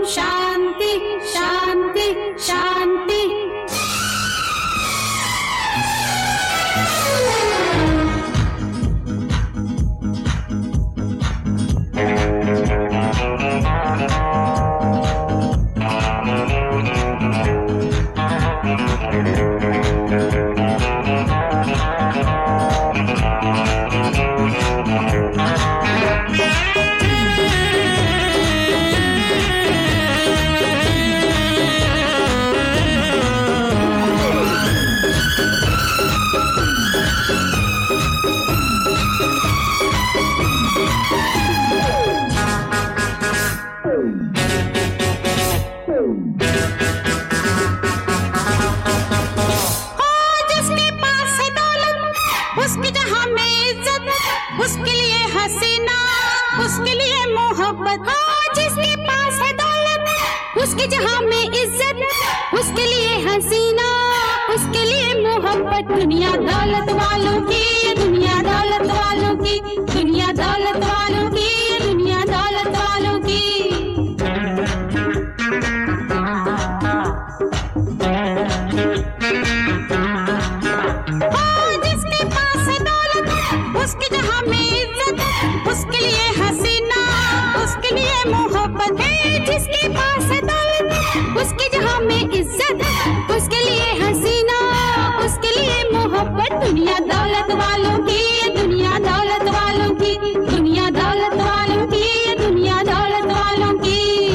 शांति शांति शांति। उसकी जहाँ में इज्जत, उसके लिए हसीना, उसके लिए मोहब्बत। जिसके पास है दौलत, उसकी जहाँ में इज्जत, उसके लिए हसीना, उसके लिए मोहब्बत। दुनिया दौलत वालों की, दुनिया दौलत वालों की, दुनिया दौलत वालों की, दुनिया दौलत वालों की। उसकी जहाँ में इज्जत, उसके लिए हसीना, उसके लिए मोहब्बत है। जिसके पास है दौलत, उसकी जहाँ में इज्जत, उसके लिए हसीना, उसके लिए मोहब्बत। दुनिया दौलत वालों की, दुनिया दौलत वालों की, दुनिया दौलत वालों की, दुनिया दौलत वालों की।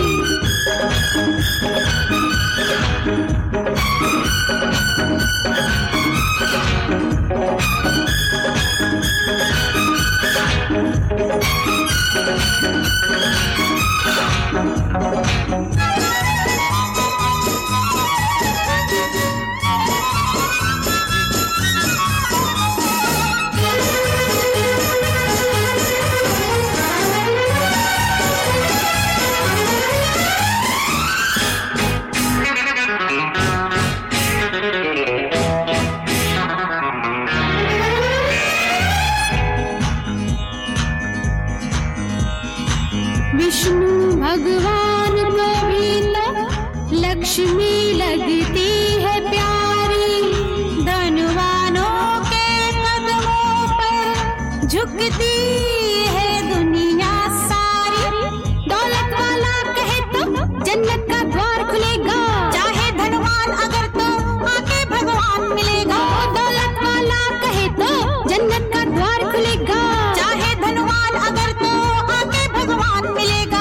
विष्णु भगवान को भी तो लक्ष्मी लगती है प्यारी। धनवानों के कदमों पर झुकती है दुनिया सारी। दौलत वाला कहे तो जन्नत का द्वार खुलेगा, चाहे धनवान अगर तो आके भगवान मिलेगा। दौलत वाला कहे तो जन्नत का द्वार खुलेगा, चाहे धनवान अगर तो आके भगवान मिलेगा।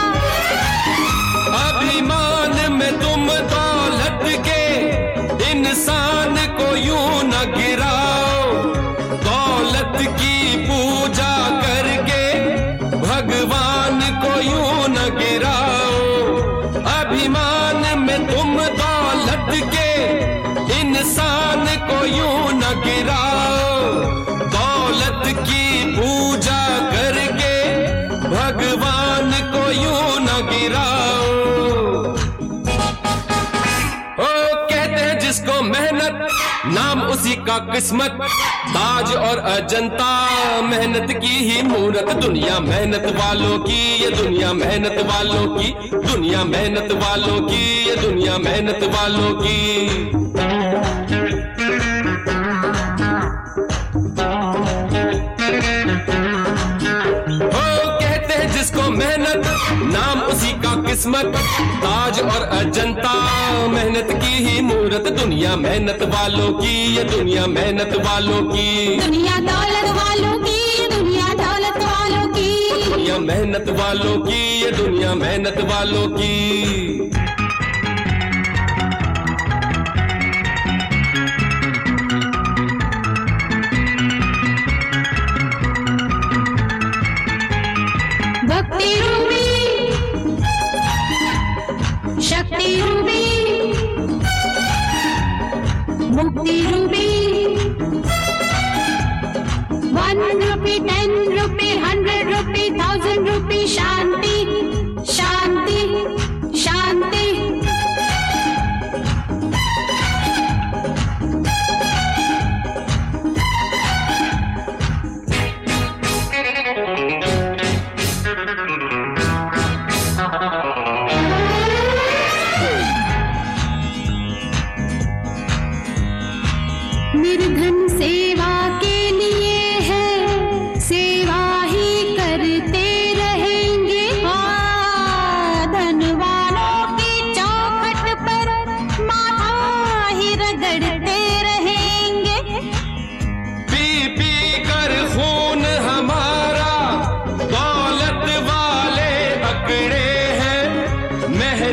अभिमान में तुम दौलत के इंसान को यूं न गिराओ। दौलत की पूजा करके भगवान को यूं न गिराओ। अभिमान में तुम दौलत के इंसान को यूं न गिराओ। दौलत की पूजा करके भगवान को यूं न गिराओ। जिसको मेहनत नाम उसी का किस्मत। ताज और अजंता मेहनत की ही मूरत। दुनिया मेहनत वालों की, ये दुनिया मेहनत वालों की, दुनिया मेहनत वालों की, ये दुनिया मेहनत वालों की। जिसको मेहनत नाम उसी का किस्मत। ताज और अजंता मेहनत की ही मूरत। दुनिया मेहनत वालों की, ये दुनिया मेहनत वालों की, दुनिया दौलत वालों की, दुनिया दौलत वालों की, दुनिया मेहनत वालों की, ये दुनिया मेहनत वालों की। भक्ति रूपी, शक्ति रूपी, मुक्ति रूपी। 1 rupee, 10 rupee, 100 rupee, 1000 rupee। शांति शांति शांति।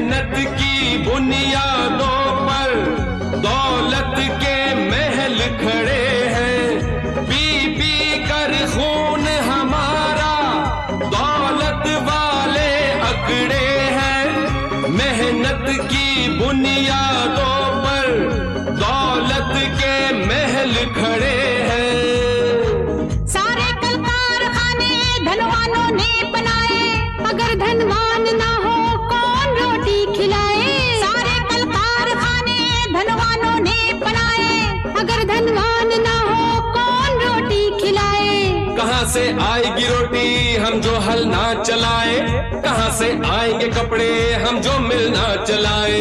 मेहनत की बुनियादों पर दौलत के महल खड़े हैं। पी पी कर खून हमारा दौलत वाले अकड़े हैं। मेहनत की बुनियादों पर दौलत के महल खड़े हैं। सारे कल कारखाने धनवानों ने बनाए, अगर धनवान ना हो कौन रोटी खिलाए। सारे कल कारखाने धनवानों ने बनाए, अगर धनवान ना हो कौन रोटी खिलाए। कहाँ से आएगी रोटी हम जो हल ना चलाए, कहाँ से आएंगे कपड़े हम जो मिल ना चलाए।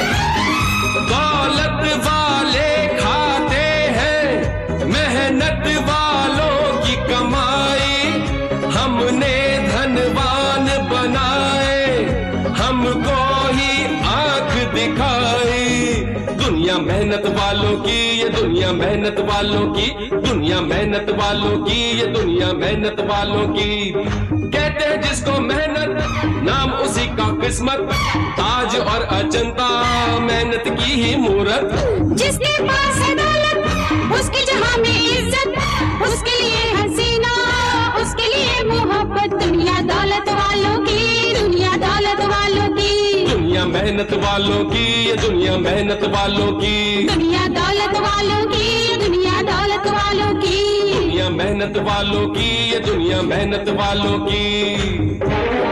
दौलत वाले खाते हैं मेहनत वालों की कमाई, हमने धनवान बनाए हमको ही आंख दिखाई। दुनिया मेहनत वालों की, ये दुनिया मेहनत वालों की, दुनिया मेहनत वालों की, ये दुनिया मेहनत वालों की। कहते हैं जिसको मेहनत नाम उसी का किस्मत, ताज और अजंता मेहनत की ही मूरत। जिसके पास है दौलत उसकी जहां में इज्जत, उसके लिए हसीना उसके लिए मोहब्बत। दुनिया दौलत वालों की, दुनिया दौलत वालों की, दुनिया मेहनत वालों की, ये दुनिया मेहनत वालों की, दुनिया दौलत वालों की, दुनिया दौलत वालों की, दुनिया मेहनत वालों की, ये दुनिया मेहनत वालों की।